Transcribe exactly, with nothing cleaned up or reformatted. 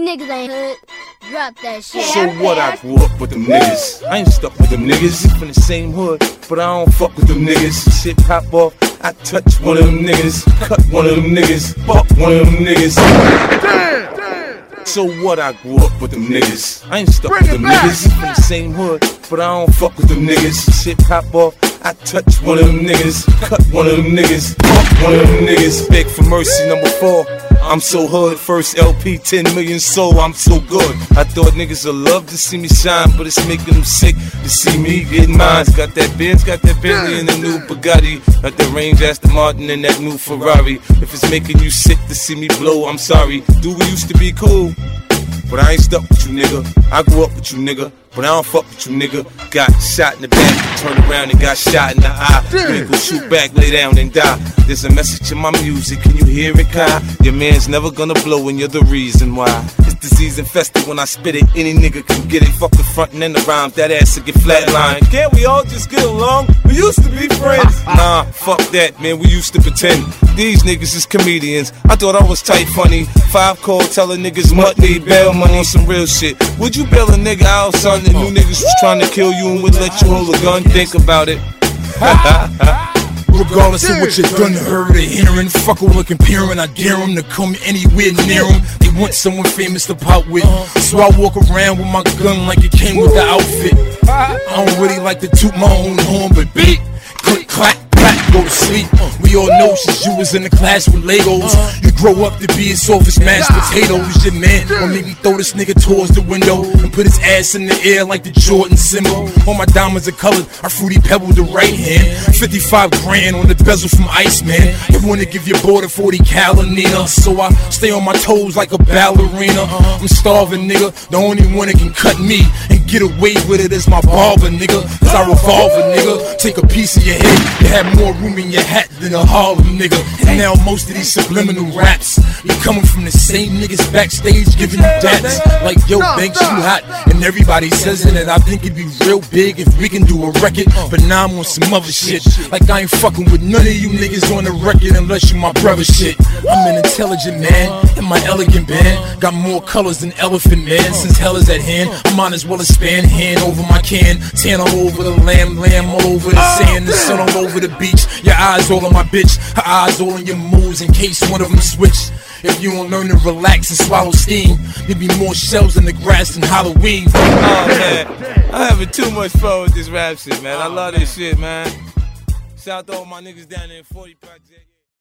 niggas ain't hood. Drop that shit. So what? I grew up with them niggas. I ain't stuck with them niggas. We from the same hood, but I don't fuck with them niggas. Shit pop off, I touch one of them niggas, cut one of them niggas, fuck one of them niggas. Damn, damn. So what? I grew up with them niggas. I ain't stuck Bring with them back. niggas. We from the same hood, but I don't fuck with them niggas. Shit pop off, I touch one of them niggas, cut one of them niggas, fuck one of them niggas. Beg for mercy, number four. I'm so hood, first L P, ten million sold, I'm so good. I thought niggas would love to see me shine, but it's making them sick to see me getting mines. Got that Benz, got that Bentley and the new Bugatti. Got that Range, Aston Martin and that new Ferrari. If it's making you sick to see me blow, I'm sorry. Dude, we used to be cool, but I ain't stuck with you, nigga. I grew up with you, nigga, but I don't fuck with you, nigga. Got shot in the back, turned around and got shot in the eye. Nigga, go shoot back, lay down and die. There's a message in my music, can you hear it, Kai? Your man's never gonna blow and you're the reason why. It's disease infested when I spit it, any nigga can get it. Fuck the front and then the rhymes, that ass will get flatlined. Can't we all just get along? We used to be friends. Nah, fuck that, man, we used to pretend. These niggas is comedians, I thought I was tight funny. Five call telling niggas what need bail money on some real shit. Would you bail a nigga out, son? The new niggas was trying to kill you and would let you hold a gun. Think about it. Regardless of what you done, heard, or hearing, fuck all the comparing. I dare them to come anywhere near them. They want someone famous to pop with, so I walk around with my gun like it came with the outfit. I don't really like to toot my own horn, but beat, click, clack, clack, go to sleep. We all know since you was in the class with Legos, you grow up to be as soft as mashed potatoes. Your man will make me throw this nigga towards the window and put his ass in the air like the Jordan symbol. All my diamonds are colored, I fruity pebble the right hand. fifty-five grand on the bezel from Iceman. You wanna give your boy the forty cal Nina, so I stay on my toes like a ballerina. I'm starving, nigga, the only one that can cut me and get away with it is my barber, nigga. Cause I revolve a nigga, take a piece of your head. You have more room in your hat than a Harlem nigga. And now most of these subliminal raps, you coming from the same niggas backstage giving you daps like, yo, Banks, you hot. And everybody says it, and I think it'd be real big if we can do a record. But now I'm on some other shit, like I ain't fucking with none of you niggas on the record unless you my brother shit. I'm an intelligent man in my elegant band, got more colors than Elephant Man. Since hell is at hand, I might as well expand. Hand over my can, tan all over the lamb, lamb all over the sand, the sun all over the beach. Your eyes all on my bitch, her eyes all on your moves in case one of them switch. If you don't learn to relax and swallow steam, there'll be more shells in the grass than Halloween. Oh man, I'm having too much fun with this rap shit, man. I love this shit, man. Shout out to all my niggas down there in forty Project.